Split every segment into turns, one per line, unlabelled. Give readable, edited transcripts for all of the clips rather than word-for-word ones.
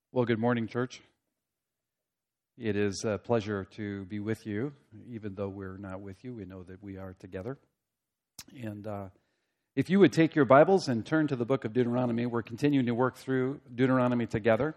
Well, good morning, church. It is a pleasure to be with you. Even though we're not with you, we know that we are together. And if you would take your Bibles and turn to the book of Deuteronomy, we're continuing to work through Deuteronomy together.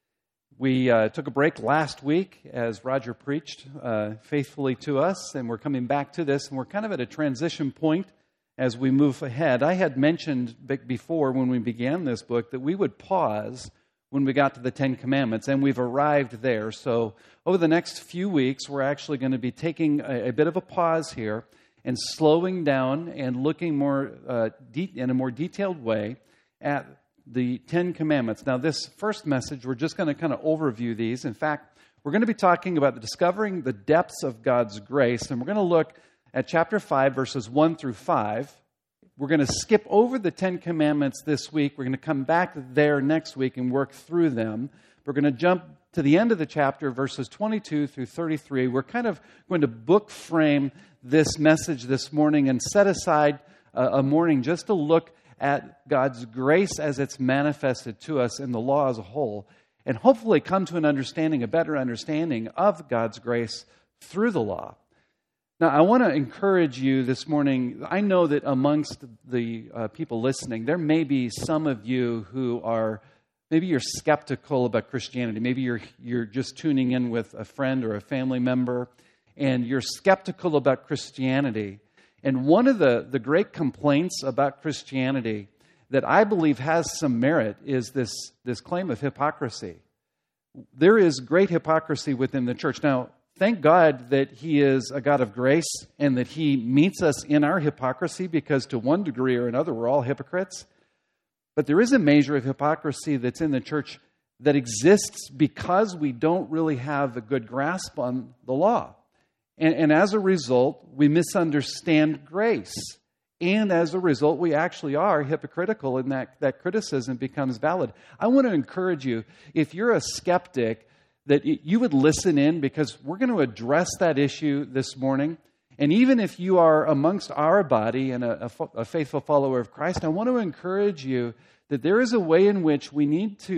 We took a break last week as Roger preached faithfully to us, and we're coming back to this, and we're kind of at a transition point as we move ahead. I had mentioned before when we began this book that we would pause when we got to the Ten Commandments, and we've arrived there. So over the next few weeks, we're actually going to be taking a bit of a pause here and slowing down and looking more in a more detailed way at the Ten Commandments. Now, this first message, we're just going to kind of overview these. In fact, we're going to be talking about discovering the depths of God's grace, and we're going to look at chapter 5, verses 1 through 5. We're going to skip over the Ten Commandments this week. We're going to come back there next week and work through them. We're going to jump to the end of the chapter, verses 22 through 33. We're kind of going to book frame this message this morning and set aside a morning just to look at God's grace as it's manifested to us in the law as a whole, and hopefully come to a better understanding of God's grace through the law. Now, I want to encourage you this morning. I know that amongst the people listening, there may be some of you who are, maybe you're skeptical about Christianity. Maybe you're just tuning in with a friend or a family member, and you're skeptical about Christianity. And one of the great complaints about Christianity that I believe has some merit is this claim of hypocrisy. There is great hypocrisy within the church. Now, thank God that He is a God of grace and that He meets us in our hypocrisy, because to one degree or another, we're all hypocrites. But there is a measure of hypocrisy that's in the church that exists because we don't really have a good grasp on the law. And as a result, we misunderstand grace. And as a result, we actually are hypocritical, and that criticism becomes valid. I want to encourage you, if you're a skeptic, that you would listen in, because we're going to address that issue this morning. And even if you are amongst our body and a faithful follower of Christ, I want to encourage you that there is a way in which we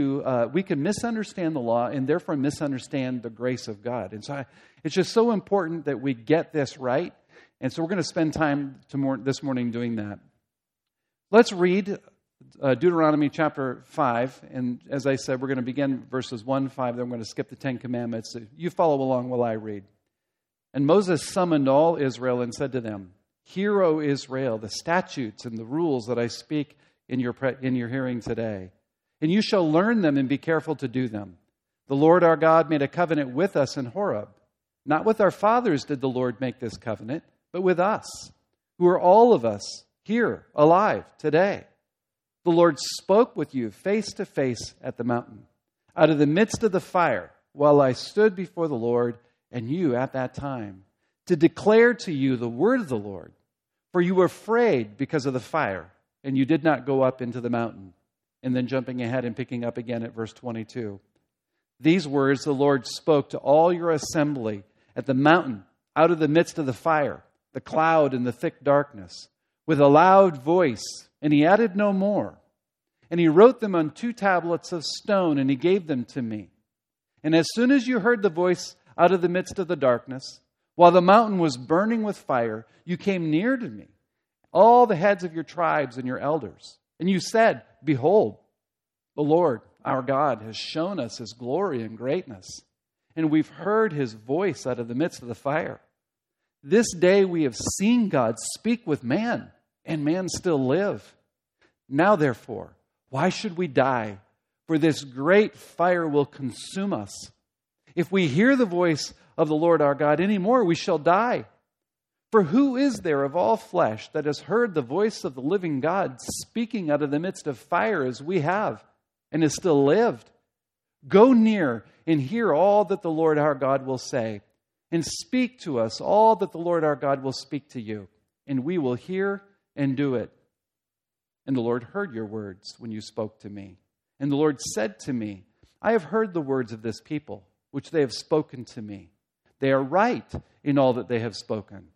can misunderstand the law and therefore misunderstand the grace of God. And so it's just so important that we get this right. And so we're going to spend time this morning doing that. Let's read Deuteronomy chapter 5, and as I said, we're going to begin verses 1, 5, then we're going to skip the Ten Commandments. You follow along while I read. And Moses summoned all Israel and said to them, "Hear, O Israel, the statutes and the rules that I speak in your hearing today. And you shall learn them and be careful to do them. The Lord our God made a covenant with us in Horeb. Not with our fathers did the Lord make this covenant, but with us, who are all of us here, alive, today. The Lord spoke with you face to face at the mountain, out of the midst of the fire, while I stood before the Lord and you at that time, to declare to you the word of the Lord. For you were afraid because of the fire, and you did not go up into the mountain." And then jumping ahead and picking up again at verse 22. "These words the Lord spoke to all your assembly at the mountain, out of the midst of the fire, the cloud and the thick darkness, with a loud voice, and He added no more. And He wrote them on 2 tablets of stone, and He gave them to me. And as soon as you heard the voice out of the midst of the darkness, while the mountain was burning with fire, you came near to me, all the heads of your tribes and your elders. And you said, 'Behold, the Lord our God has shown us His glory and greatness, and we've heard His voice out of the midst of the fire. This day we have seen God speak with man, and man still live. Now therefore, why should we die? For this great fire will consume us. If we hear the voice of the Lord our God any more, we shall die. For who is there of all flesh that has heard the voice of the living God speaking out of the midst of fire as we have, and has still lived? Go near and hear all that the Lord our God will say, and speak to us all that the Lord our God will speak to you, and we will hear and do it. And the Lord heard your words when you spoke to me. And the Lord said to me, I have heard the words of this people, which they have spoken to me. They are right in all that they have spoken.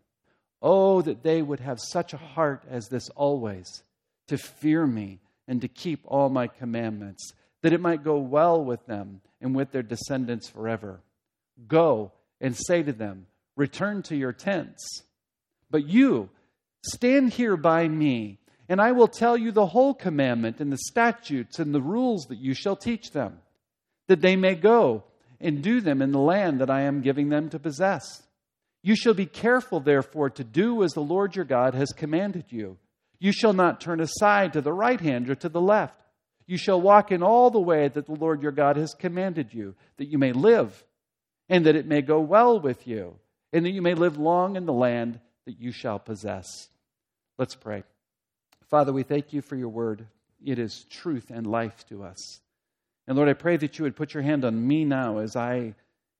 Oh, that they would have such a heart as this always, to fear me and to keep all my commandments, that it might go well with them and with their descendants forever. Go and say to them, return to your tents. But you, stand here by me, and I will tell you the whole commandment and the statutes and the rules that you shall teach them, that they may go and do them in the land that I am giving them to possess. You shall be careful, therefore, to do as the Lord your God has commanded you. You shall not turn aside to the right hand or to the left. You shall walk in all the way that the Lord your God has commanded you, that you may live, and that it may go well with you, and that you may live long in the land that you shall possess. Let's pray. Father, we thank you for your word. It is truth and life to us. And Lord, I pray that you would put your hand on me now as I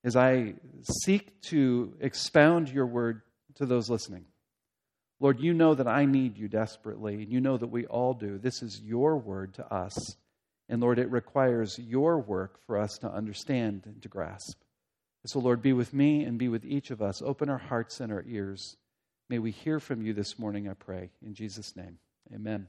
seek to expound your word to those listening. Lord, you know that I need you desperately, and you know that we all do. This is your word to us. And Lord, it requires your work for us to understand and to grasp. So Lord, be with me and be with each of us. Open our hearts and our ears. May we hear from you this morning, I pray. In Jesus' name, amen.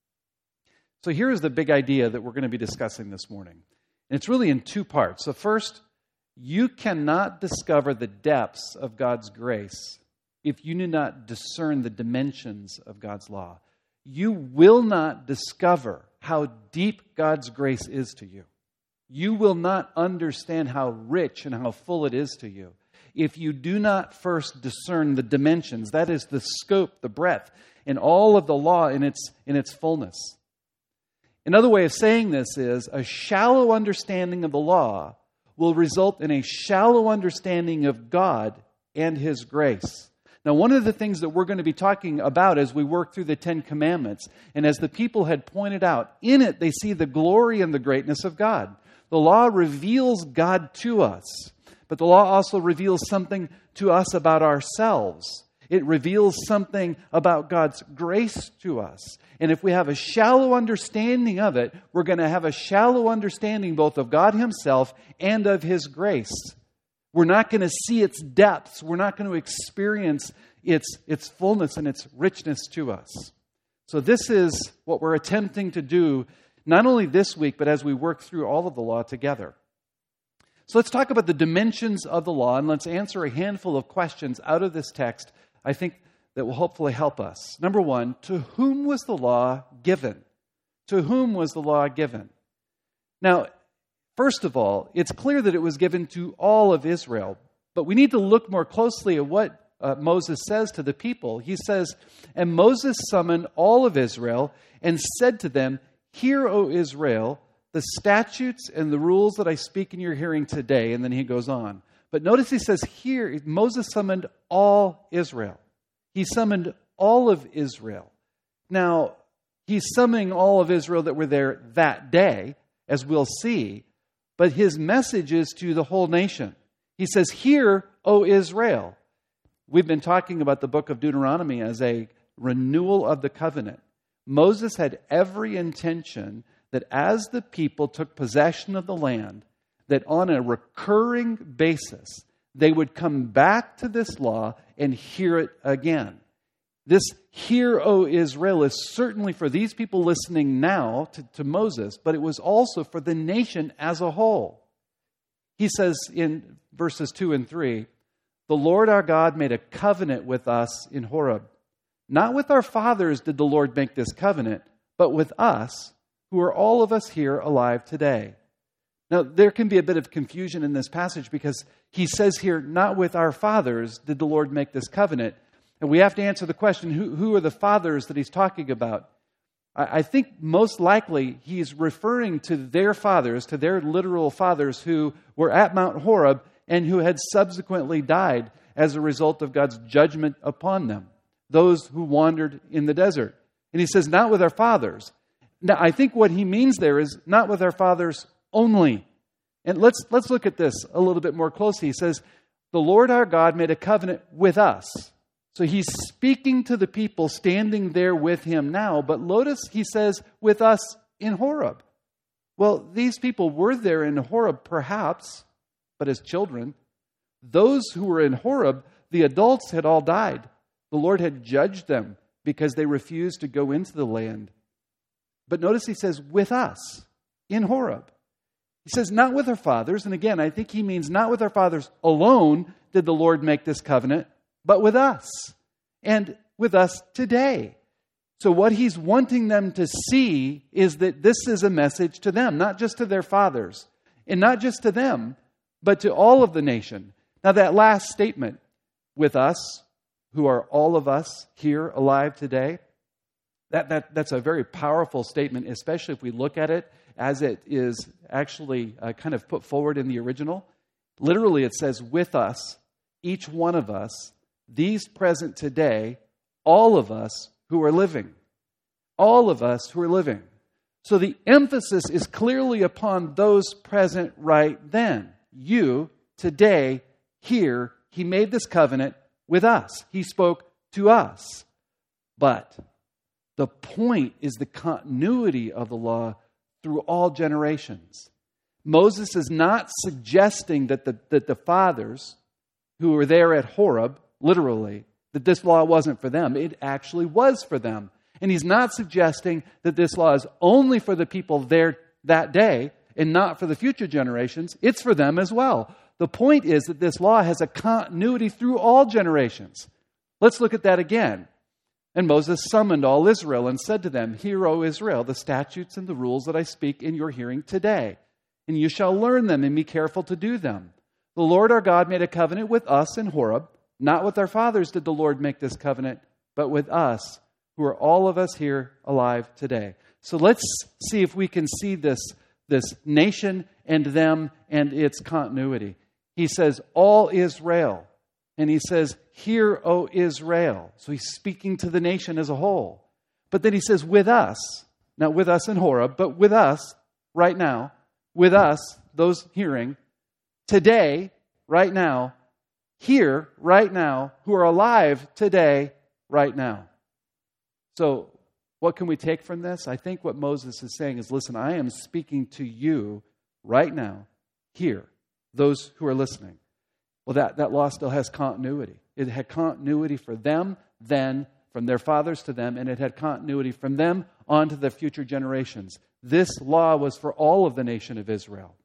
So here is the big idea that we're going to be discussing this morning. And it's really in two parts. So first, you cannot discover the depths of God's grace if you do not discern the dimensions of God's law. You will not discover how deep God's grace is to you. You will not understand how rich and how full it is to you if you do not first discern the dimensions, that is the scope, the breadth, and all of the law in its fullness. Another way of saying this is a shallow understanding of the law will result in a shallow understanding of God and His grace. Now, one of the things that we're going to be talking about as we work through the Ten Commandments, and as the people had pointed out, in it they see the glory and the greatness of God. The law reveals God to us, but the law also reveals something to us about ourselves. It reveals something about God's grace to us. And if we have a shallow understanding of it, we're going to have a shallow understanding both of God Himself and of His grace. We're not going to see its depths. We're not going to experience its fullness and its richness to us. So this is what we're attempting to do, not only this week, but as we work through all of the law together. So let's talk about the dimensions of the law, and let's answer a handful of questions out of this text, I think, that will hopefully help us. Number one, to whom was the law given? To whom was the law given? Now, first of all, it's clear that it was given to all of Israel, but we need to look more closely at what Moses says to the people. He says, "And Moses summoned all of Israel and said to them, 'Hear, O Israel, the statutes and the rules that I speak in your hearing today.'" And then he goes on. But notice he says here, Moses summoned all Israel. He summoned all of Israel. Now, he's summoning all of Israel that were there that day, as we'll see, but his message is to the whole nation. He says, "Hear, O Israel." We've been talking about the book of Deuteronomy as a renewal of the covenant. Moses had every intention that as the people took possession of the land, that on a recurring basis, they would come back to this law and hear it again. This "Hear, O Israel" is certainly for these people listening now to Moses, but it was also for the nation as a whole. He says in verses 2 and 3, "The Lord our God made a covenant with us in Horeb. Not with our fathers did the Lord make this covenant, but with us, who are all of us here alive today." Now, there can be a bit of confusion in this passage because he says here, not with our fathers did the Lord make this covenant. And we have to answer the question, who are the fathers that he's talking about? I think most likely he's referring to their fathers, to their literal fathers who were at Mount Horeb and who had subsequently died as a result of God's judgment upon them, those who wandered in the desert. And he says, not with our fathers. Now, I think what he means there is not with our fathers only. And let's look at this a little bit more closely. He says, "The Lord our God made a covenant with us." So he's speaking to the people standing there with him now, but notice he says, with us in Horeb. Well, these people were there in Horeb perhaps, but as children. Those who were in Horeb, the adults had all died. The Lord had judged them because they refused to go into the land. But notice he says, with us in Horeb. He says, not with our fathers. And again, I think he means not with our fathers alone did the Lord make this covenant, but with us and with us today. So what he's wanting them to see is that this is a message to them, not just to their fathers, and not just to them, but to all of the nation. Now that last statement, with us, who are all of us here alive today, that's a very powerful statement, especially if we look at it as it is actually kind of put forward in the original. Literally, it says, with us, each one of us, these present today, all of us who are living. All of us who are living. So the emphasis is clearly upon those present right then. You, today, here, he made this covenant with us. He spoke to us. But the point is the continuity of the law through all generations. Moses is not suggesting that the fathers who were there at Horeb, literally, that this law wasn't for them. It actually was for them. And he's not suggesting that this law is only for the people there that day and not for the future generations. It's for them as well. The point is that this law has a continuity through all generations. Let's look at that again. And Moses summoned all Israel and said to them, Hear, O Israel, the statutes and the rules that I speak in your hearing today. And you shall learn them and be careful to do them. The Lord our God made a covenant with us in Horeb. Not with our fathers did the Lord make this covenant, but with us, who are all of us here alive today. So let's see if we can see this nation and them and its continuity. He says, all Israel. And he says, Hear, O Israel. So he's speaking to the nation as a whole. But then he says, with us. Not with us in Horeb, but with us right now. With us, those hearing. Today, right now. Here, right now. Who are alive today, right now. So what can we take from this? I think what Moses is saying is, listen, I am speaking to you right now, here, those who are listening. Well, that law still has continuity. It had continuity for them then, from their fathers to them, and it had continuity from them on to the future generations. This law was for all of the nation of Israel.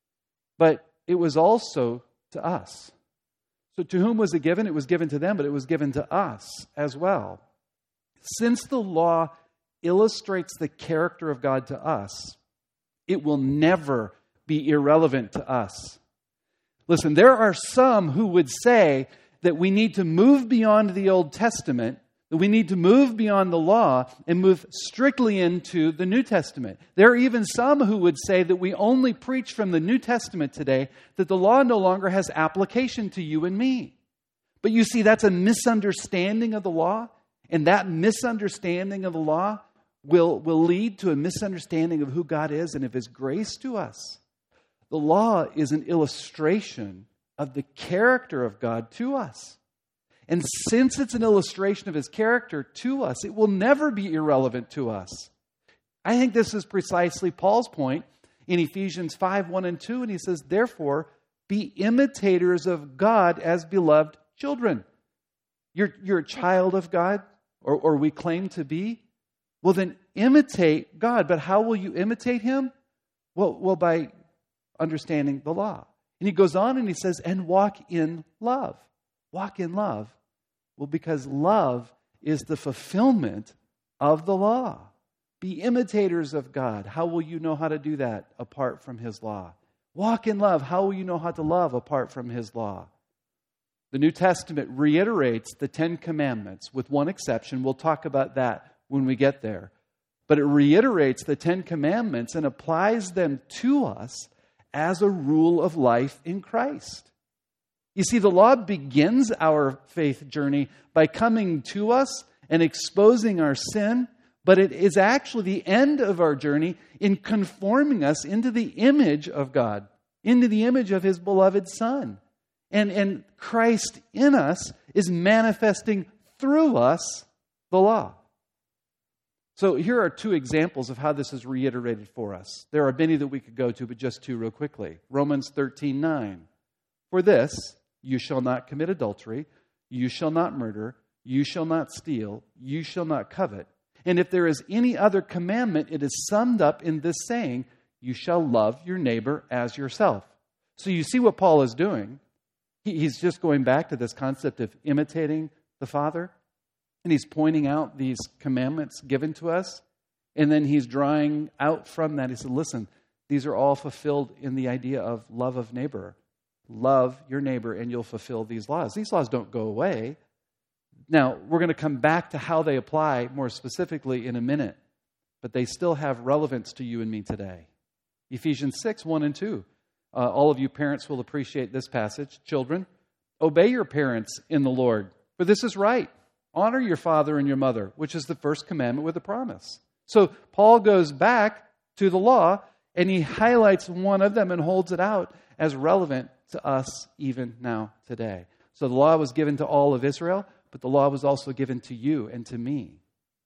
But it was also to us. So to whom was it given? It was given to them, but it was given to us as well. Since the law illustrates the character of God to us, it will never be irrelevant to us. Listen, there are some who would say that we need to move beyond the Old Testament, that we need to move beyond the law and move strictly into the New Testament. There are even some who would say that we only preach from the New Testament today, that the law no longer has application to you and me. But you see, that's a misunderstanding of the law, and that misunderstanding of the law will lead to a misunderstanding of who God is and of His grace to us. The law is an illustration of the character of God to us. And since it's an illustration of His character to us, it will never be irrelevant to us. I think this is precisely Paul's point in Ephesians 5:1 and 2, and he says, Therefore, be imitators of God as beloved children. You're a child of God, or we claim to be. Well, then imitate God. But how will you imitate Him? Well, by understanding the law. And he goes on and he says, and walk in love. Walk in love. Well, because love is the fulfillment of the law. Be imitators of God. How will you know how to do that apart from His law? Walk in love. How will you know how to love apart from His law? The New Testament reiterates the Ten Commandments with one exception. We'll talk about that when we get there. But it reiterates the Ten Commandments and applies them to us as a rule of life in Christ. You see, the law begins our faith journey by coming to us and exposing our sin, but it is actually the end of our journey in conforming us into the image of God, into the image of His beloved Son. And Christ in us is manifesting through us the law. So here are two examples of how this is reiterated for us. There are many that we could go to, but just two real quickly. Romans 13:9. For this, you shall not commit adultery, you shall not murder, you shall not steal, you shall not covet. And if there is any other commandment, it is summed up in this saying, you shall love your neighbor as yourself. So you see what Paul is doing. He's just going back to this concept of imitating the Father. And he's pointing out these commandments given to us. And then he's drawing out from that. He said, listen, these are all fulfilled in the idea of love of neighbor. Love your neighbor and you'll fulfill these laws. These laws don't go away. Now, we're going to come back to how they apply more specifically in a minute. But they still have relevance to you and me today. Ephesians 6, 1 and 2. All of you parents will appreciate this passage. Children, obey your parents in the Lord, for this is right. Honor your father and your mother, which is the first commandment with a promise. So Paul goes back to the law, and he highlights one of them and holds it out as relevant to us even now today. So the law was given to all of Israel, but the law was also given to you and to me.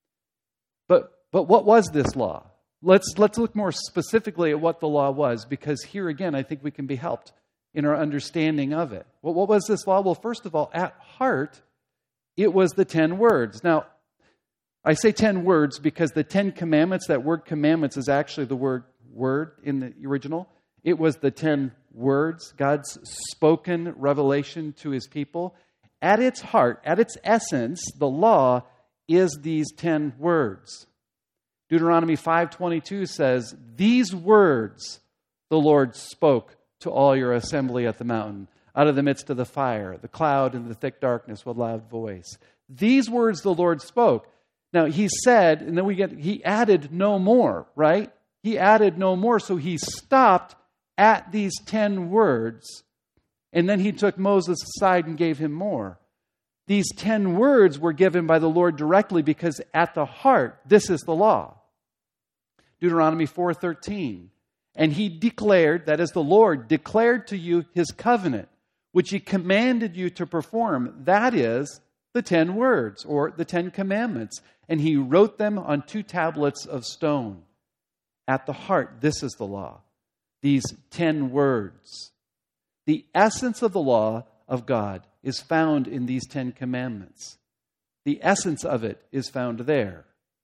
But what was this law? Let's look more specifically at what the law was, because here again, I think we can be helped in our understanding of it. Well, what was this law? Well, first of all, at heart, it was the 10 words. Now, I say 10 words because the 10 commandments, that word commandments is actually the word in the original. It was the 10 words, God's spoken revelation to his people. At its heart, at its essence, the law is these 10 words. Deuteronomy 5:22 says, these words the Lord spoke to all your assembly at the mountain, out of the midst of the fire, the cloud, and the thick darkness with loud voice. These words the Lord spoke. Now, he said, and then he added no more, right? He added no more, so he stopped at these 10 words, and then he took Moses aside and gave him more. These 10 words were given by the Lord directly because at the heart, this is the law. Deuteronomy 4:13. And he declared, that is the Lord, declared to you his covenant, which he commanded you to perform. That is the 10 words, or the 10 commandments. And he wrote them on 2 tablets of stone. At the heart, this is the law. These 10 words. The essence of the law of God is found in these 10 commandments. The essence of it is found there.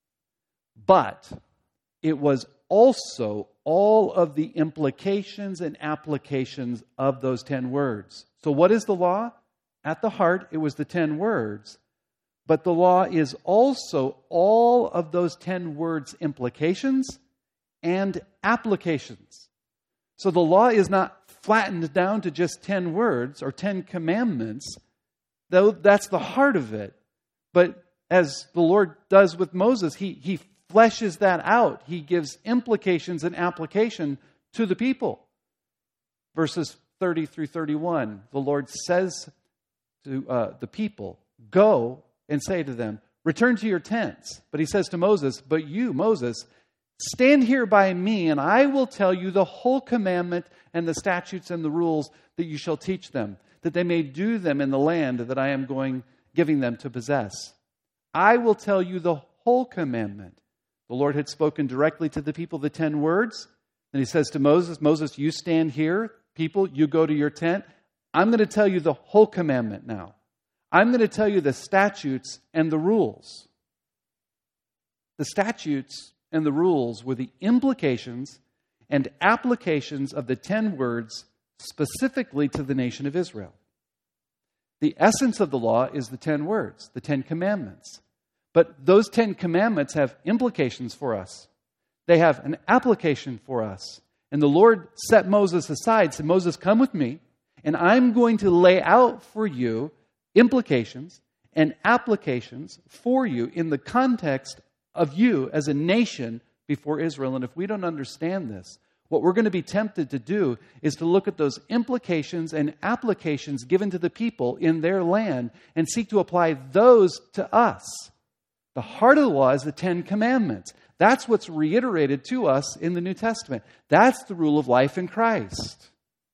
But it was also all of the implications and applications of those 10 words. So what is the law? At the heart, it was the 10 words. But the law is also all of those 10 words' implications and applications. So the law is not flattened down to just 10 words or 10 commandments, though that's the heart of it. But as the Lord does with Moses, he fleshes that out. He gives implications and application to the people. Verses 30 through 31, the Lord says to the people, go and say to them, return to your tents. But he says to Moses, but you, Moses, stand here by me, and I will tell you the whole commandment and the statutes and the rules that you shall teach them, that they may do them in the land that I am giving them to possess. I will tell you the whole commandment. The Lord had spoken directly to the people the 10 words. And he says to Moses, Moses, you stand here. People, you go to your tent. I'm going to tell you the whole commandment now. I'm going to tell you the statutes and the rules. The statutes and the rules were the implications and applications of the 10 words specifically to the nation of Israel. The essence of the law is the 10 words, the 10 commandments. But those 10 commandments have implications for us. They have an application for us. And the Lord set Moses aside, said, Moses, come with me, and I'm going to lay out for you implications and applications for you in the context of you as a nation before Israel. And if we don't understand this, what we're going to be tempted to do is to look at those implications and applications given to the people in their land and seek to apply those to us. The heart of the law is the 10 commandments. That's what's reiterated to us in the New Testament. That's the rule of life in Christ.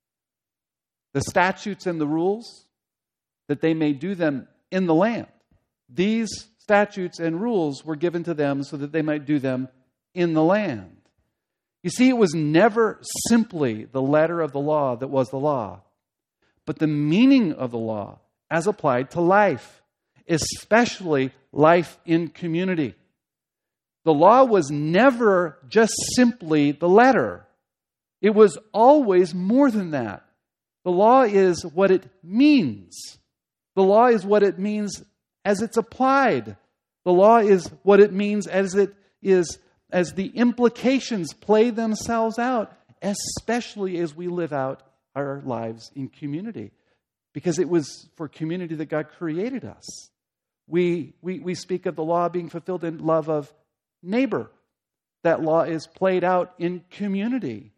The statutes and the rules, that they may do them in the land. These statutes and rules were given to them so that they might do them in the land. You see, it was never simply the letter of the law that was the law, but the meaning of the law as applied to life, especially life in community. The law was never just simply the letter. It was always more than that. The law is what it means. The law is what it means as it's applied. The law is what it means as the implications play themselves out, especially as we live out our lives in community. Because it was for community that God created us. We speak of the law being fulfilled in love of neighbor. That law is played out in community.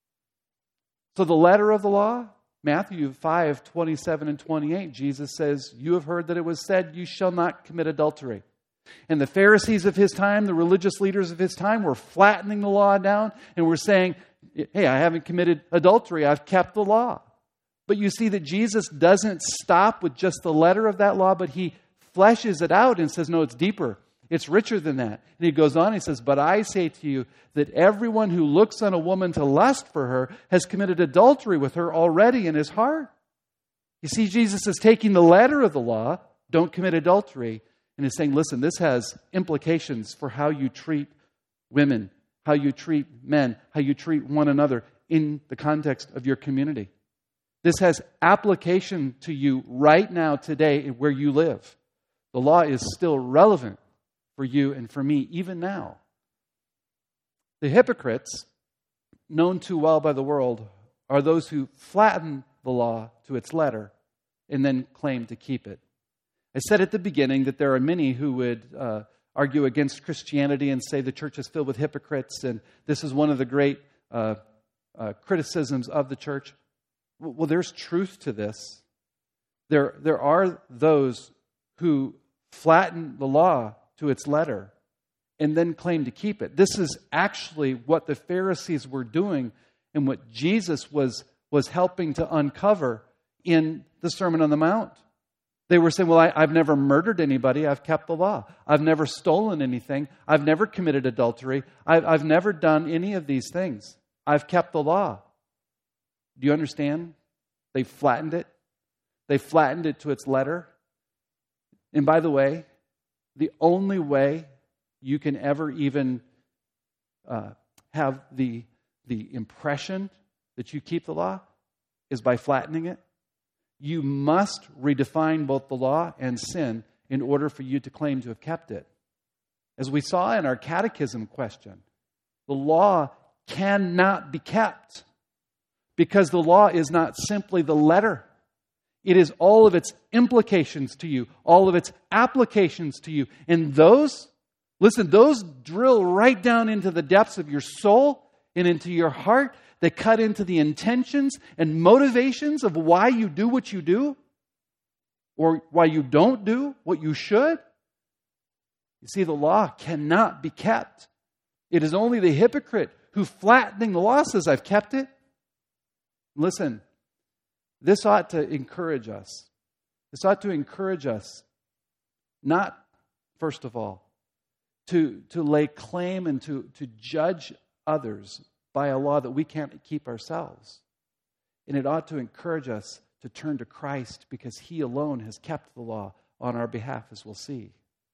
So the letter of the law, Matthew 5:27 and 28, Jesus says, "You have heard that it was said, 'You shall not commit adultery.'" And the Pharisees of his time, the religious leaders of his time, were flattening the law down and were saying, "Hey, I haven't committed adultery, I've kept the law." But you see that Jesus doesn't stop with just the letter of that law, but he fleshes it out and says, no, it's deeper. It's richer than that. And he goes on, he says, "But I say to you that everyone who looks on a woman to lust for her has committed adultery with her already in his heart." You see, Jesus is taking the letter of the law, don't commit adultery, and is saying, listen, this has implications for how you treat women, how you treat men, how you treat one another in the context of your community. This has application to you right now, today, where you live. The law is still relevant for you and for me, even now. The hypocrites, known too well by the world, are those who flatten the law to its letter and then claim to keep it. I said at the beginning that there are many who would argue against Christianity and say the church is filled with hypocrites, and this is one of the great criticisms of the church. Well, there's truth to this. There are those who flatten the law to its letter and then claim to keep it. This is actually what the Pharisees were doing and what Jesus was helping to uncover in the Sermon on the Mount. They were saying, well, I've never murdered anybody. I've kept the law. I've never stolen anything. I've never committed adultery. I've never done any of these things. I've kept the law. Do you understand? They flattened it. They flattened it to its letter. And by the way, the only way you can ever even have the impression that you keep the law is by flattening it. You must redefine both the law and sin in order for you to claim to have kept it. As we saw in our catechism question, the law cannot be kept because the law is not simply the letter. It is all of its implications to you, all of its applications to you. And those drill right down into the depths of your soul and into your heart. They cut into the intentions and motivations of why you do what you do or why you don't do what you should. You see, the law cannot be kept. It is only the hypocrite who, flattening the law, says, I've kept it. Listen, this ought to encourage us. This ought to encourage us not, first of all, to lay claim and to judge others by a law that we can't keep ourselves. And it ought to encourage us to turn to Christ because He alone has kept the law on our behalf, as we'll see.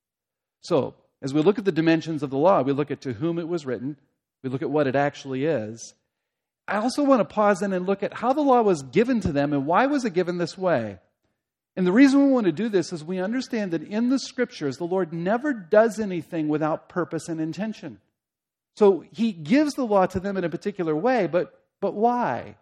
So, as we look at the dimensions of the law, we look at to whom it was written, we look at what it actually is. I also want to pause in and look at how the law was given to them and why was it given this way. And the reason we want to do this is we understand that in the Scriptures, the Lord never does anything without purpose and intention. So He gives the law to them in a particular way, but why?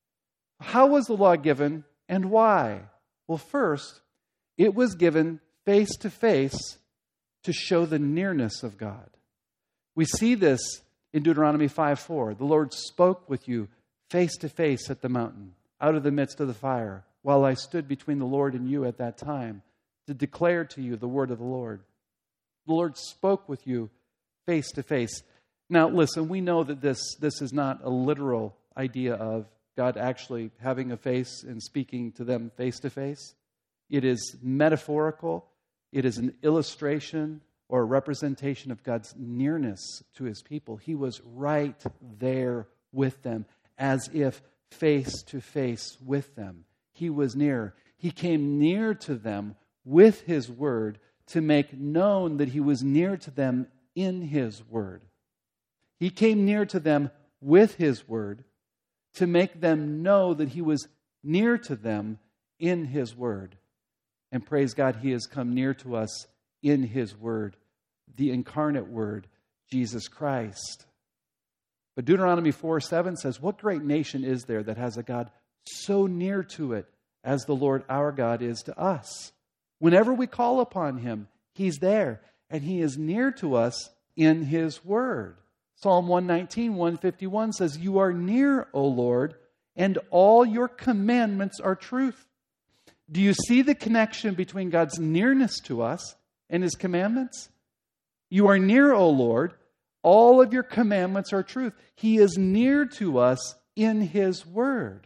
How was the law given and why? Well, first, it was given face to face to show the nearness of God. We see this in Deuteronomy 5:4. The Lord spoke with you face to face at the mountain, out of the midst of the fire, while I stood between the Lord and you at that time, to declare to you the word of the Lord. The Lord spoke with you face to face. Now, listen, we know that this is not a literal idea of God actually having a face and speaking to them face to face. It is metaphorical. It is an illustration or a representation of God's nearness to His people. He was right there with them, as if face to face with them. He was near. He came near to them with His word to make known that He was near to them in His word. He came near to them with His word to make them know that He was near to them in His Word. And praise God, He has come near to us in His Word, the incarnate Word, Jesus Christ. But Deuteronomy 4:7 says, what great nation is there that has a God so near to it as the Lord our God is to us? Whenever we call upon Him, He's there, and He is near to us in His Word. Psalm 119, 151 says, you are near, O Lord, and all your commandments are truth. Do you see the connection between God's nearness to us and His commandments? You are near, O Lord. All of your commandments are truth. He is near to us in His Word.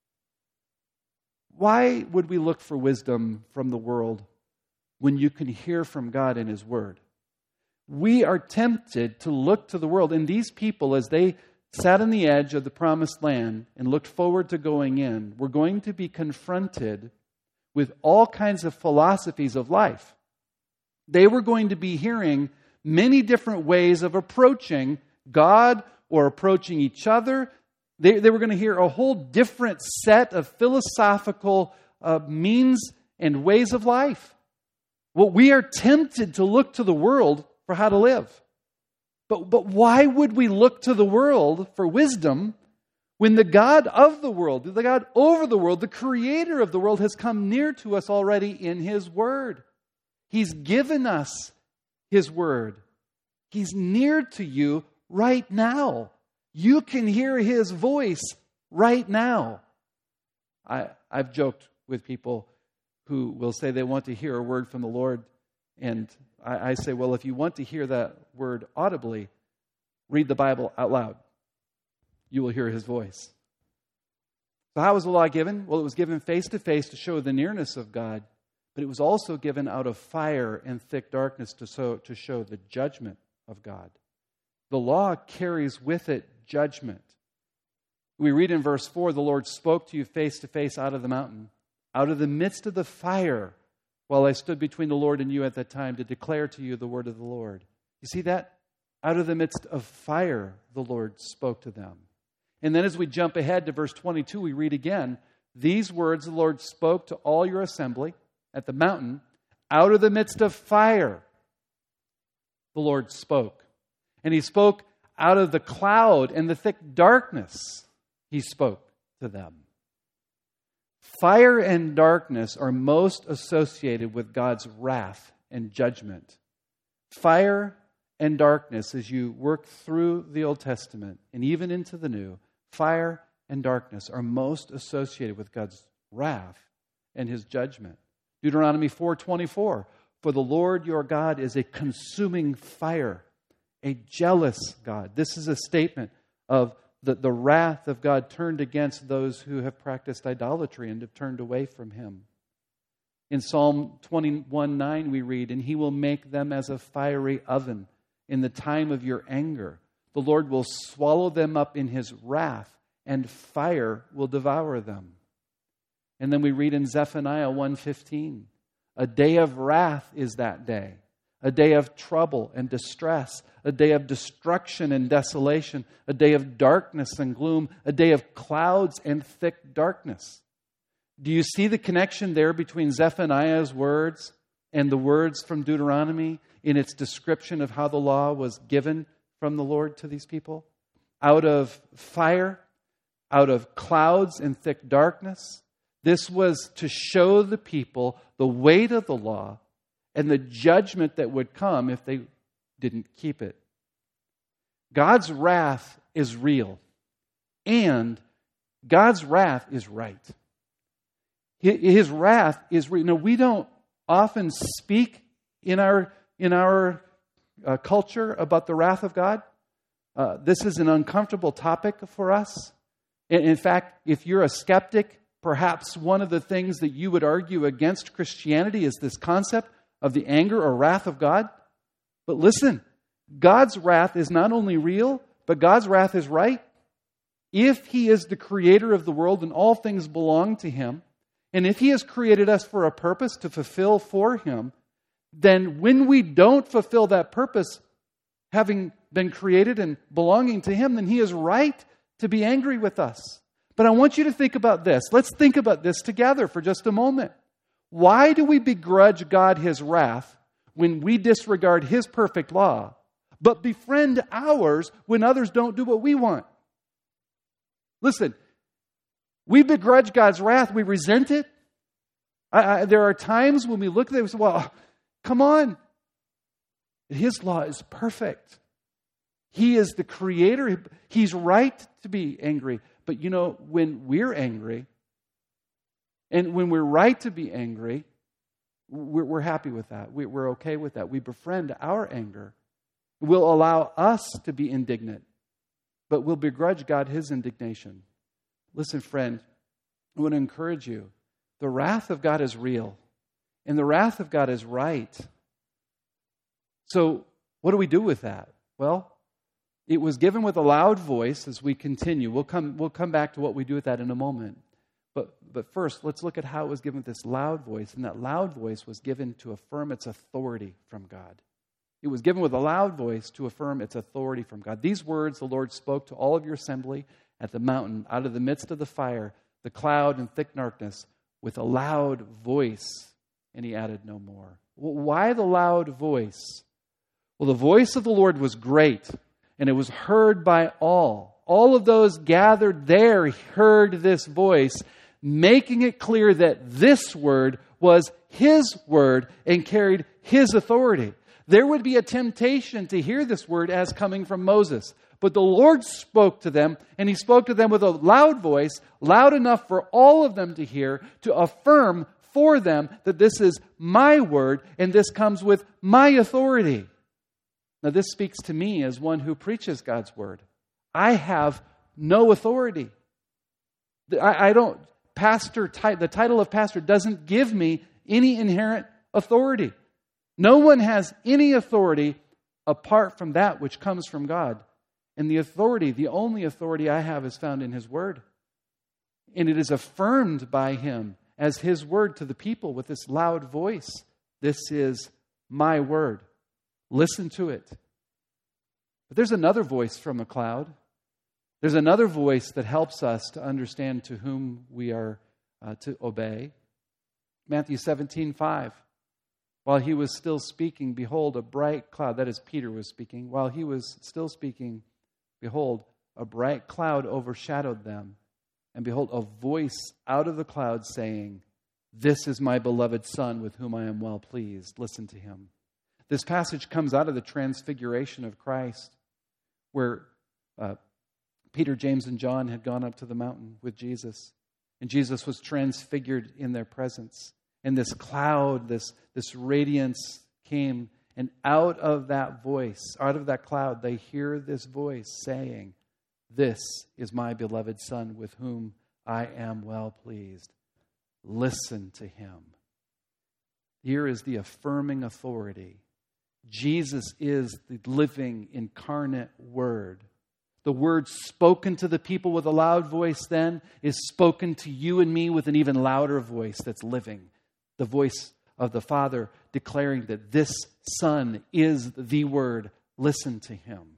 Why would we look for wisdom from the world when you can hear from God in His Word? We are tempted to look to the world. And these people, as they sat on the edge of the promised land and looked forward to going in, were going to be confronted with all kinds of philosophies of life. They were going to be hearing many different ways of approaching God or approaching each other. They were going to hear a whole different set of philosophical means and ways of life. Well, we are tempted to look to the world for how to live. But why would we look to the world for wisdom when the God of the world, the God over the world, the creator of the world has come near to us already in His Word? He's given us His Word. He's near to you right now. You can hear His voice right now. I've joked with people who will say they want to hear a word from the Lord, and I say, well, if you want to hear that word audibly, read the Bible out loud. You will hear His voice. So how was the law given? Well, it was given face to face to show the nearness of God, but it was also given out of fire and thick darkness to show the judgment of God. The law carries with it judgment. We read in verse 4, the Lord spoke to you face to face out of the mountain, out of the midst of the fire, while I stood between the Lord and you at that time to declare to you the word of the Lord. You see that? Out of the midst of fire, the Lord spoke to them. And then as we jump ahead to verse 22, we read again, these words the Lord spoke to all your assembly at the mountain, out of the midst of fire, the Lord spoke. And He spoke out of the cloud and the thick darkness. He spoke to them. Fire and darkness are most associated with God's wrath and judgment. Fire and darkness, as you work through the Old Testament and even into the New, fire and darkness are most associated with God's wrath and His judgment. Deuteronomy 4:24, for the Lord your God is a consuming fire, a jealous God. This is a statement of the wrath of God turned against those who have practiced idolatry and have turned away from Him. In Psalm 21:9 we read, and He will make them as a fiery oven in the time of your anger. The Lord will swallow them up in His wrath, and fire will devour them. And then we read in Zephaniah 1:15, a day of wrath is that day, a day of trouble and distress, a day of destruction and desolation, a day of darkness and gloom, a day of clouds and thick darkness. Do you see the connection there between Zephaniah's words and the words from Deuteronomy in its description of how the law was given from the Lord to these people? Out of fire, out of clouds and thick darkness. This was to show the people the weight of the law and the judgment that would come if they didn't keep it. God's wrath is real, and God's wrath is right. His wrath is real. Now, we don't often speak in our culture about the wrath of God. This is an uncomfortable topic for us. In fact, if you're a skeptic, perhaps one of the things that you would argue against Christianity is this concept of the anger or wrath of God. But listen, God's wrath is not only real, but God's wrath is right. If He is the creator of the world and all things belong to Him, and if He has created us for a purpose to fulfill for Him, then when we don't fulfill that purpose, having been created and belonging to Him, then He is right to be angry with us. But I want you to think about this. Let's think about this together for just a moment. Why do we begrudge God His wrath when we disregard His perfect law, but befriend ours when others don't do what we want? Listen, we begrudge God's wrath. We resent it. There are times when we look at it and say, well, come on. His law is perfect. He is the creator. He's right to be angry. But you know, when we're angry, and when we're right to be angry, we're happy with that. We're okay with that. We befriend our anger. We'll allow us to be indignant, but we'll begrudge God His indignation. Listen, friend, I want to encourage you. The wrath of God is real, and the wrath of God is right. So, what do we do with that? Well, it was given with a loud voice as we continue. We'll come back to what we do with that in a moment. But first, let's look at how it was given with this loud voice. And that loud voice was given to affirm its authority from God. It was given with a loud voice to affirm its authority from God. These words the Lord spoke to all of your assembly at the mountain, out of the midst of the fire, the cloud and thick darkness, with a loud voice. And He added no more. Why the loud voice? Well, the voice of the Lord was great, and it was heard by all. All of those gathered there heard this voice, making it clear that this word was His word and carried His authority. There would be a temptation to hear this word as coming from Moses. But the Lord spoke to them, and He spoke to them with a loud voice, loud enough for all of them to hear, to affirm for them that this is my word, and this comes with my authority. Now, this speaks to me as one who preaches God's word. I have no authority. The title of pastor doesn't give me any inherent authority. No one has any authority apart from that which comes from God. And the only authority I have is found in His word. And it is affirmed by Him as His word to the people with this loud voice. This is my word. Listen to it. But there's another voice from a cloud. There's another voice that helps us to understand to whom we are to obey. Matthew 17:5. While He was still speaking, behold, a bright cloud. That is, Peter was speaking. While he was still speaking, behold, a bright cloud overshadowed them. And behold, a voice out of the cloud saying, "This is my beloved Son, with whom I am well pleased. Listen to Him." This passage comes out of the transfiguration of Christ, where Peter, James, and John had gone up to the mountain with Jesus. And Jesus was transfigured in their presence. And this cloud, this radiance came. And out of that voice, out of that cloud, they hear this voice saying, "This is my beloved Son, with whom I am well pleased. Listen to Him." Here is the affirming authority. Jesus is the living, incarnate Word. The word spoken to the people with a loud voice then is spoken to you and me with an even louder voice that's living. The voice of the Father declaring that this Son is the Word. Listen to Him.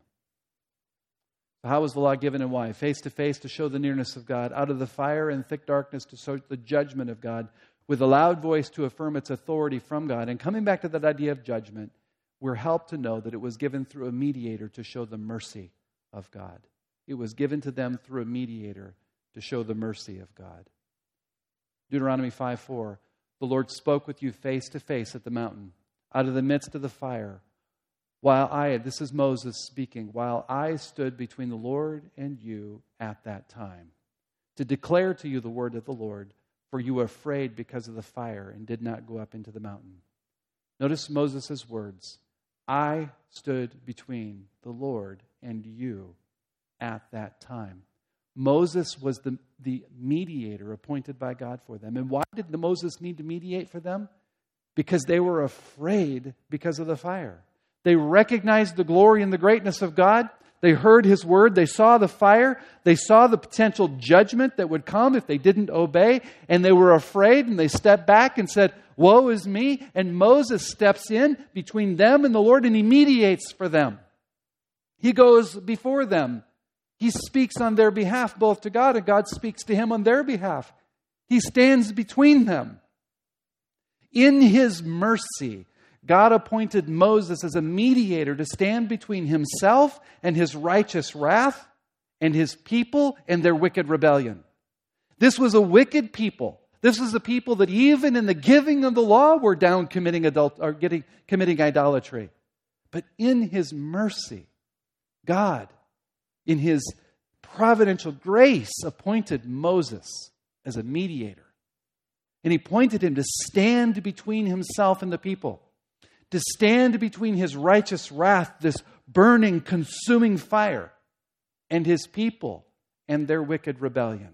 How was the law given and why? Face to face to show the nearness of God. Out of the fire and thick darkness to show the judgment of God. With a loud voice to affirm its authority from God. And coming back to that idea of judgment, we're helped to know that it was given through a mediator to show the mercy of God. It was given to them through a mediator to show the mercy of God. Deuteronomy 5:4, the Lord spoke with you face to face at the mountain, out of the midst of the fire, this is Moses speaking, while I stood between the Lord and you at that time, to declare to you the word of the Lord, for you were afraid because of the fire and did not go up into the mountain. Notice Moses' words, I stood between the Lord and you at that time. Moses was the mediator appointed by God for them. And why did Moses need to mediate for them? Because they were afraid because of the fire. They recognized the glory and the greatness of God. They heard His word. They saw the fire. They saw the potential judgment that would come if they didn't obey. And they were afraid and they stepped back and said, woe is me. And Moses steps in between them and the Lord and He mediates for them. He goes before them. He speaks on their behalf, both to God, and God speaks to him on their behalf. He stands between them. In his mercy, God appointed Moses as a mediator to stand between himself and his righteous wrath and his people and their wicked rebellion. This was a wicked people. This was a people that even in the giving of the law were down committing idolatry. But in his mercy, God, in his providential grace, appointed Moses as a mediator. And he appointed him to stand between himself and the people, to stand between his righteous wrath, this burning, consuming fire, and his people and their wicked rebellion.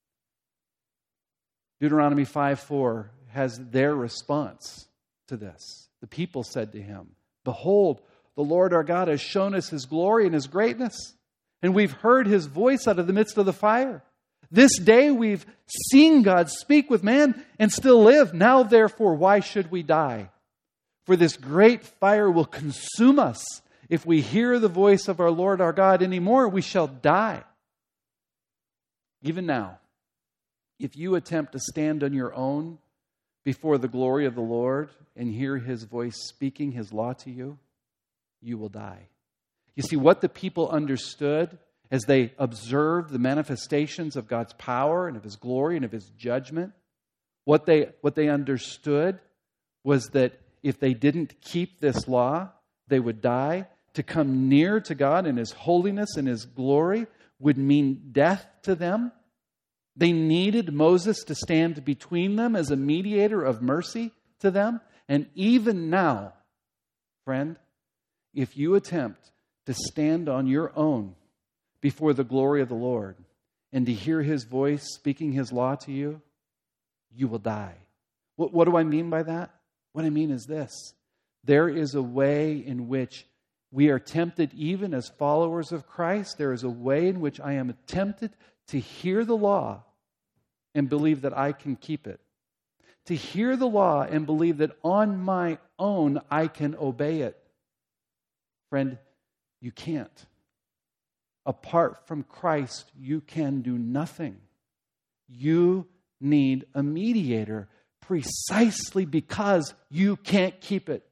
Deuteronomy 5:4 has their response to this. The people said to him, "Behold, the Lord our God has shown us his glory and his greatness, and we've heard his voice out of the midst of the fire. This day we've seen God speak with man and still live. Now, therefore, why should we die? For this great fire will consume us. If we hear the voice of our Lord our God anymore, we shall die." Even now, if you attempt to stand on your own before the glory of the Lord and hear his voice speaking his law to you, you will die. You see, what the people understood as they observed the manifestations of God's power and of his glory and of his judgment, what they understood was that if they didn't keep this law, they would die. To come near to God in his holiness and his glory would mean death to them. They needed Moses to stand between them as a mediator of mercy to them. And even now, friend, if you attempt to stand on your own before the glory of the Lord and to hear his voice speaking his law to you, you will die. What do I mean by that? What I mean is this. There is a way in which we are tempted, even as followers of Christ, there is a way in which I am tempted to hear the law and believe that I can keep it. To hear the law and believe that on my own I can obey it. Friend, you can't. Apart from Christ, you can do nothing. You need a mediator precisely because you can't keep it.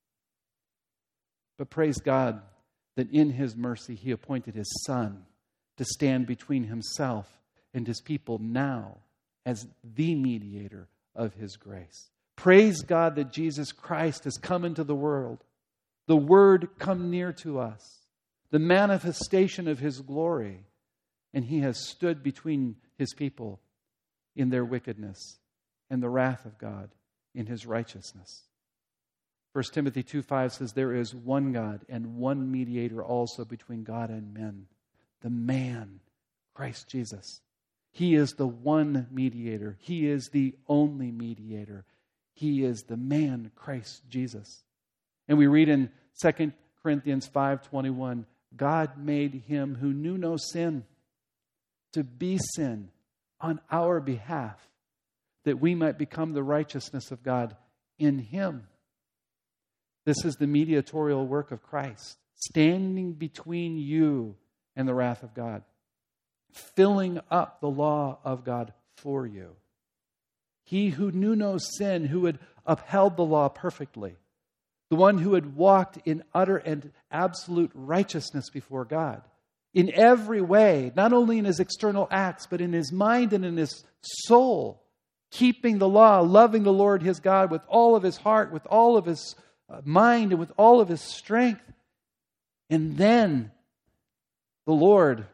But praise God that in his mercy he appointed his Son to stand between himself and his people now as the mediator of his grace. Praise God that Jesus Christ has come into the world. The Word come near to us. The manifestation of his glory. And he has stood between his people in their wickedness and the wrath of God in his righteousness. 1 Timothy 2:5 says, "There is one God and one mediator also between God and men, the man, Christ Jesus." He is the one mediator. He is the only mediator. He is the man, Christ Jesus. And we read in 2 Corinthians 5:21, "God made him who knew no sin to be sin on our behalf, that we might become the righteousness of God in him." This is the mediatorial work of Christ, standing between you and the wrath of God, filling up the law of God for you. He who knew no sin, who had upheld the law perfectly, the one who had walked in utter and absolute righteousness before God, in every way, not only in his external acts, but in his mind and in his soul, keeping the law, loving the Lord his God with all of his heart, with all of his mind, and with all of his strength. And then the Lord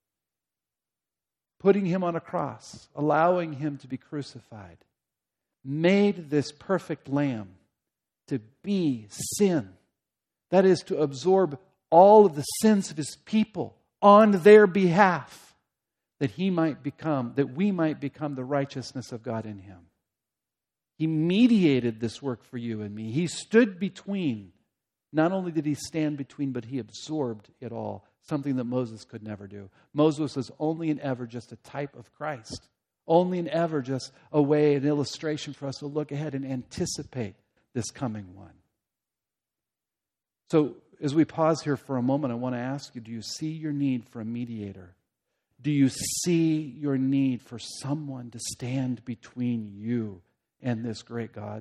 putting him on a cross, allowing him to be crucified, made this perfect lamb to be sin. That is, to absorb all of the sins of his people on their behalf, that we might become the righteousness of God in him. He mediated this work for you and me. He stood between. Not only did he stand between, but he absorbed it all, something that Moses could never do. Moses was only and ever just a type of Christ. Only and ever just a way, an illustration for us to look ahead and anticipate this coming one. So as we pause here for a moment, I want to ask you, do you see your need for a mediator? Do you see your need for someone to stand between you and this great God?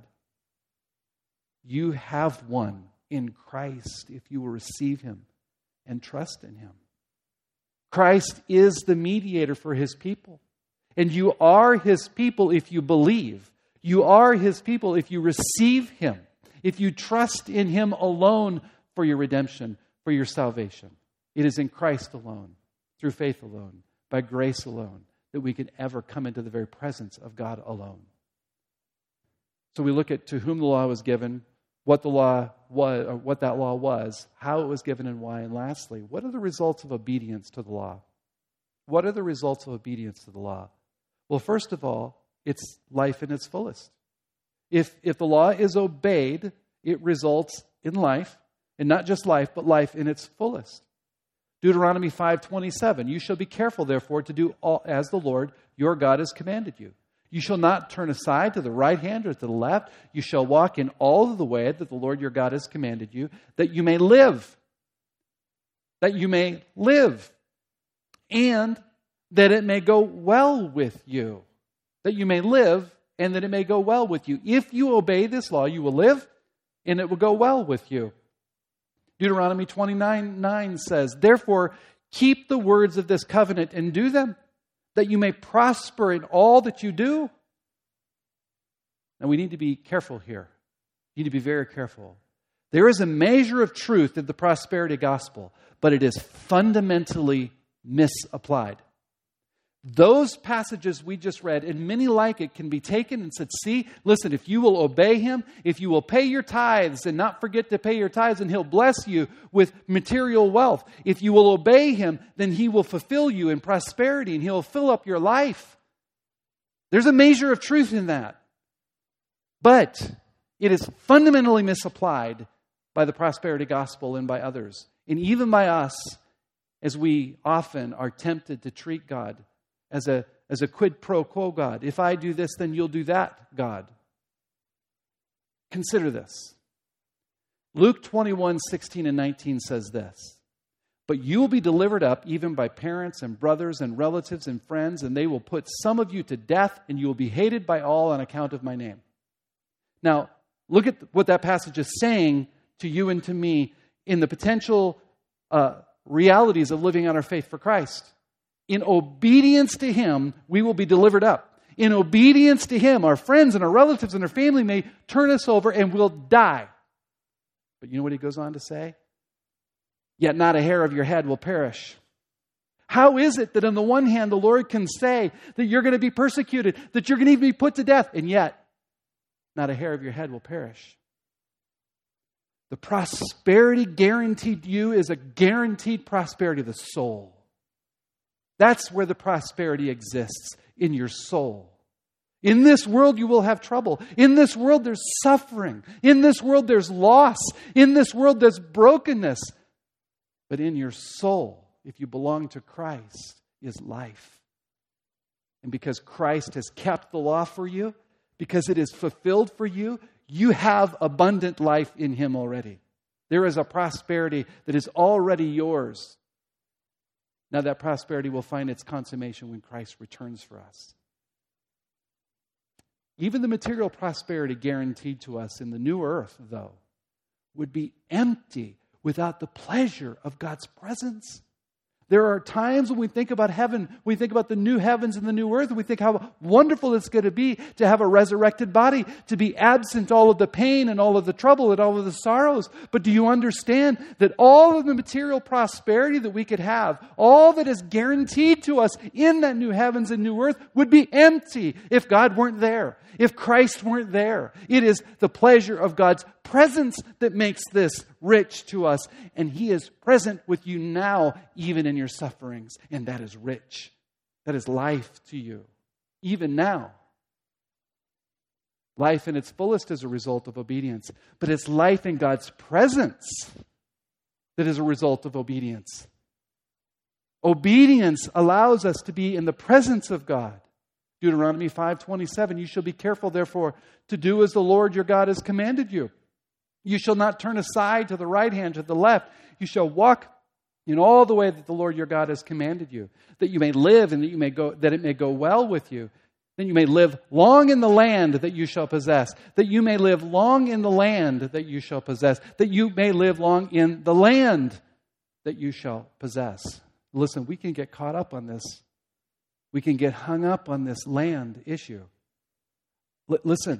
You have one in Christ if you will receive Him and trust in Him. Christ is the mediator for His people. And you are His people if you believe. You are His people if you receive Him, if you trust in Him alone for your redemption, for your salvation. It is in Christ alone, through faith alone, by grace alone, that we can ever come into the very presence of God alone. So we look at to whom the law was given, what the law was, or what that law was, how it was given and why, and lastly, what are the results of obedience to the law? What are the results of obedience to the law? Well, first of all, it's life in its fullest. If the law is obeyed, it results in life, and not just life, but life in its fullest. Deuteronomy 5:27, you shall be careful, therefore, to do all as the Lord your God has commanded you. You shall not turn aside to the right hand or to the left. You shall walk in all of the way that the Lord your God has commanded you, that you may live. That you may live. And that it may go well with you. That you may live and that it may go well with you. If you obey this law, you will live and it will go well with you. Deuteronomy 29:9 says, therefore, keep the words of this covenant and do them, that you may prosper in all that you do. Now, we need to be careful here. You need to be very careful. There is a measure of truth in the prosperity gospel, but it is fundamentally misapplied. Those passages we just read, and many like it, can be taken and said, see, listen, if you will obey Him, if you will pay your tithes and not forget to pay your tithes, and He'll bless you with material wealth. If you will obey Him, then He will fulfill you in prosperity and He'll fill up your life. There's a measure of truth in that. But it is fundamentally misapplied by the prosperity gospel and by others. And even by us, as we often are tempted to treat God as a quid pro quo God. If I do this, then you'll do that, God. Consider this. Luke 21:16 and 19 says this. But you will be delivered up even by parents and brothers and relatives and friends, and they will put some of you to death, and you will be hated by all on account of my name. Now, look at what that passage is saying to you and to me in the potential realities of living out our faith for Christ. In obedience to Him, we will be delivered up. In obedience to Him, our friends and our relatives and our family may turn us over and we'll die. But you know what He goes on to say? Yet not a hair of your head will perish. How is it that on the one hand the Lord can say that you're going to be persecuted, that you're going to even be put to death, and yet not a hair of your head will perish? The prosperity guaranteed to you is a guaranteed prosperity of the soul. That's where the prosperity exists, in your soul. In this world you will have trouble. In this world there's suffering. In this world there's loss. In this world there's brokenness. But in your soul, if you belong to Christ, is life. And because Christ has kept the law for you, because it is fulfilled for you, you have abundant life in Him already. There is a prosperity that is already yours. Now that prosperity will find its consummation when Christ returns for us. Even the material prosperity guaranteed to us in the new earth, though, would be empty without the pleasure of God's presence. There are times when we think about heaven, we think about the new heavens and the new earth, and we think how wonderful it's going to be to have a resurrected body, to be absent all of the pain and all of the trouble and all of the sorrows. But do you understand that all of the material prosperity that we could have, all that is guaranteed to us in that new heavens and new earth would be empty if God weren't there, if Christ weren't there? It is the pleasure of God's presence that makes this rich to us. And He is present with you now, even in your sufferings. And that is rich. That is life to you, even now. Life in its fullest is a result of obedience. But it's life in God's presence that is a result of obedience. Obedience allows us to be in the presence of God. Deuteronomy 5:27, you shall be careful, therefore, to do as the Lord your God has commanded you. You shall not turn aside to the right hand, to the left. You shall walk in all the way that the Lord your God has commanded you, that you may live and that it may go well with you, that you may live long in the land that you shall possess, that you may live long in the land that you shall possess, that you may live long in the land that you shall possess. Listen, we can get caught up on this. We can get hung up on this land issue. Listen,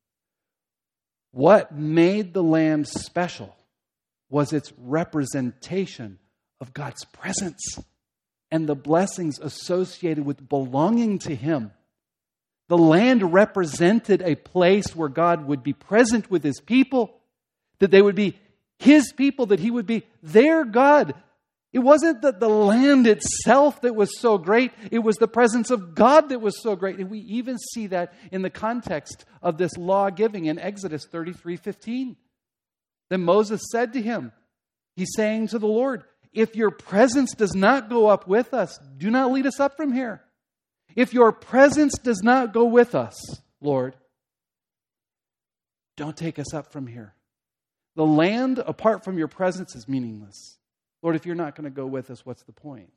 what made the land special was its representation of God's presence and the blessings associated with belonging to Him. The land represented a place where God would be present with His people, that they would be His people, that He would be their God. It wasn't that the land itself that was so great, it was the presence of God that was so great. And we even see that in the context of this law giving in Exodus 33:15. Then Moses said to him, he's saying to the Lord, if your presence does not go up with us, do not lead us up from here. If your presence does not go with us, Lord, don't take us up from here. The land apart from your presence is meaningless. Lord, if you're not going to go with us, what's the point?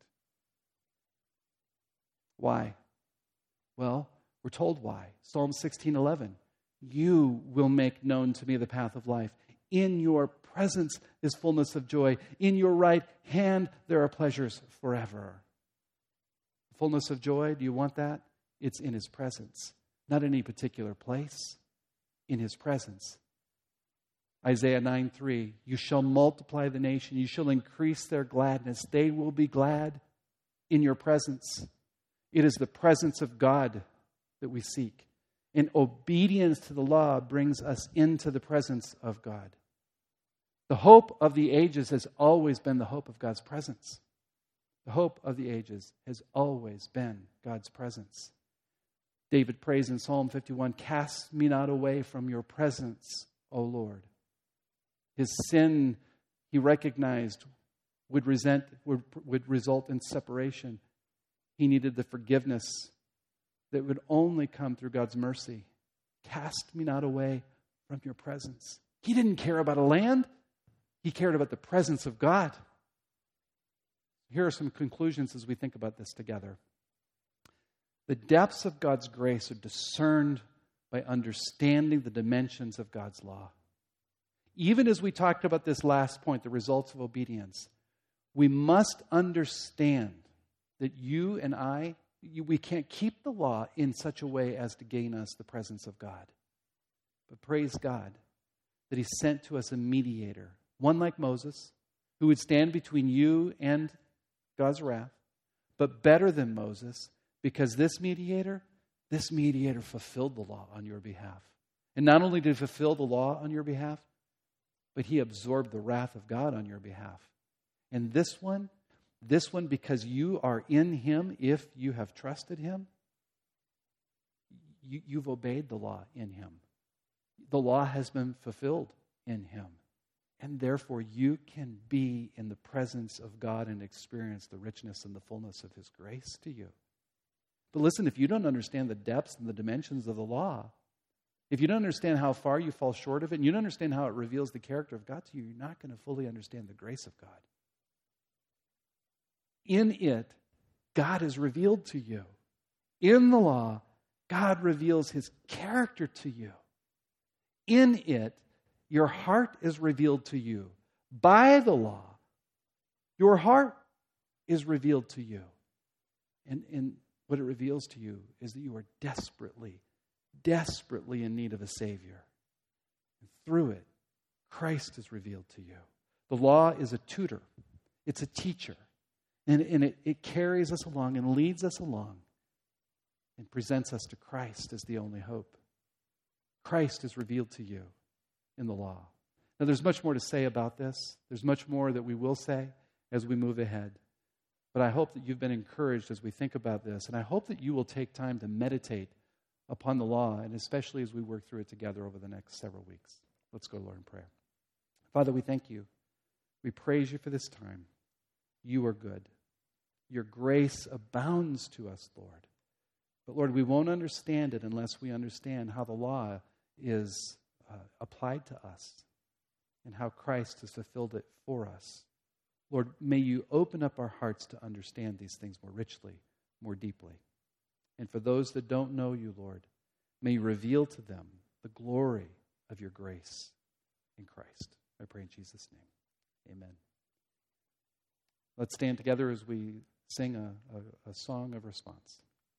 Why? Well, we're told why. Psalm 16:11. You will make known to me the path of life. In your presence is fullness of joy. In your right hand there are pleasures forever. Fullness of joy, do you want that? It's in His presence. Not in any particular place. In His presence. Isaiah 9:3, you shall multiply the nation. You shall increase their gladness. They will be glad in your presence. It is the presence of God that we seek. And obedience to the law brings us into the presence of God. The hope of the ages has always been the hope of God's presence. The hope of the ages has always been God's presence. David prays in Psalm 51, cast me not away from your presence, O Lord. His sin, he recognized, would result in separation. He needed the forgiveness that would only come through God's mercy. Cast me not away from your presence. He didn't care about a land. He cared about the presence of God. Here are some conclusions as we think about this together. The depths of God's grace are discerned by understanding the dimensions of God's law. Even as we talked about this last point, the results of obedience, we must understand that you and we can't keep the law in such a way as to gain us the presence of God. But praise God that He sent to us a mediator, one like Moses, who would stand between you and God's wrath, but better than Moses, because this mediator fulfilled the law on your behalf. And not only did He fulfill the law on your behalf, but He absorbed the wrath of God on your behalf. And this one, because you are in Him, if you have trusted Him, you've obeyed the law in Him. The law has been fulfilled in Him. And therefore, you can be in the presence of God and experience the richness and the fullness of His grace to you. But listen, if you don't understand the depths and the dimensions of the law, if you don't understand how far you fall short of it, and you don't understand how it reveals the character of God to you, you're not going to fully understand the grace of God. In it, God is revealed to you. In the law, God reveals His character to you. In it, your heart is revealed to you. By the law, your heart is revealed to you. And what it reveals to you is that you are desperately in need of a Savior. And through it, Christ is revealed to you. The law is a tutor. It's a teacher. And it carries us along and leads us along and presents us to Christ as the only hope. Christ is revealed to you in the law. Now, there's much more to say about this. There's much more that we will say as we move ahead. But I hope that you've been encouraged as we think about this. And I hope that you will take time to meditate upon the law, and especially as we work through it together over the next several weeks. Let's go to Lord in prayer. Father, we thank you. We praise you for this time. You are good. Your grace abounds to us, Lord. But Lord, we won't understand it unless we understand how the law is applied to us. and how Christ has fulfilled it for us. Lord, may you open up our hearts to understand these things more richly, more deeply. And for those that don't know you, Lord, may you reveal to them the glory of your grace in Christ. I pray in Jesus' name. Amen. Let's stand together as we sing a song of response.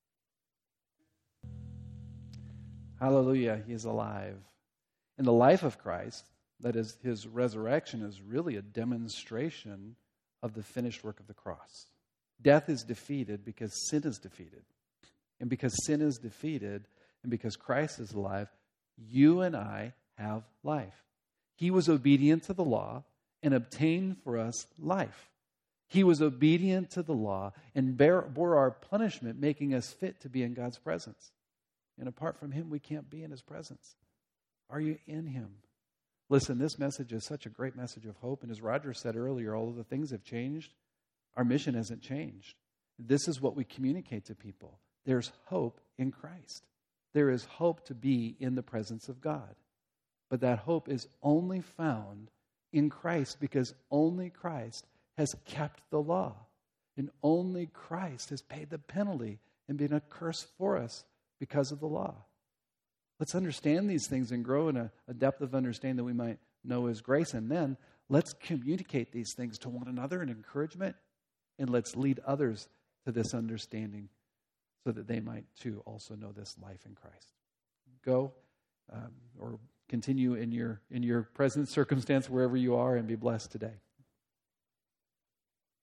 Hallelujah, he is alive. In the life of Christ, that is, his resurrection is really a demonstration of the finished work of the cross. Death is defeated because sin is defeated. And because sin is defeated, and because Christ is alive, you and I have life. He was obedient to the law and obtained for us life. He was obedient to the law and bore our punishment, making us fit to be in God's presence. And apart from him, we can't be in his presence. Are you in him? Listen, this message is such a great message of hope. And as Roger said earlier, although the things have changed, our mission hasn't changed. This is what we communicate to people. There's hope in Christ. There is hope to be in the presence of God. But that hope is only found in Christ because only Christ has kept the law. And only Christ has paid the penalty and been a curse for us because of the law. Let's understand these things and grow in a depth of understanding that we might know His grace. And then let's communicate these things to one another in encouragement. And let's lead others to this understanding so that they might too also know this life in Christ. Go or continue in your present circumstance wherever you are and be blessed today.